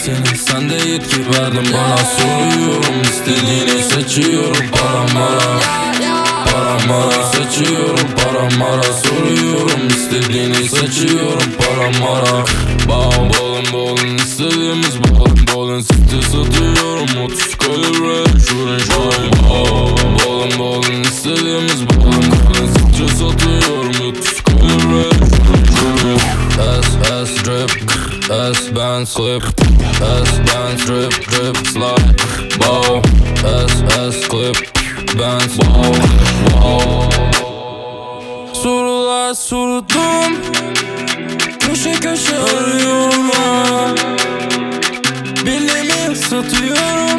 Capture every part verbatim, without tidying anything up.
seni, sen de yetki verdin bana. Soruyorum, istediğini seçiyorum. Para mara, para mara seçiyorum. Para mara soruyorum, istediğini seçiyorum. Para mara. Bağım bolun bolun, istediğimiz bolun bolun. Site satıyorum, otuz kalibre şurin şurin. Bağım bolun bolun, istediğimiz bolun bolun. Site satıyorum, otuz kalibre şurin şurin. S S drip, S Benz clip, S Benz drip drip slide. Bow, S S clip, Benz wow wow. Sorular sordum, köşe köşe arıyorum ha. Bilimi satıyorum,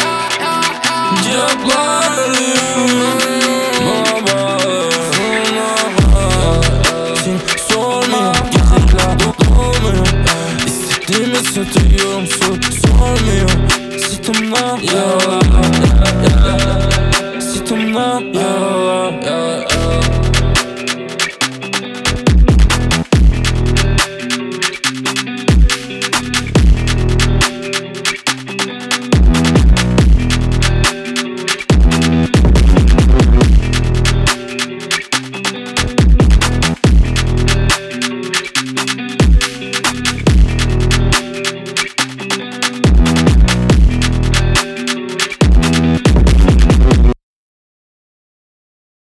cevaplar arıyorum. Baba sen sormuyor, geceler dolmuyor. İstediğimi satıyorum, sor, sormuyor. Sıtımla yaralar, sıtımla yaralar.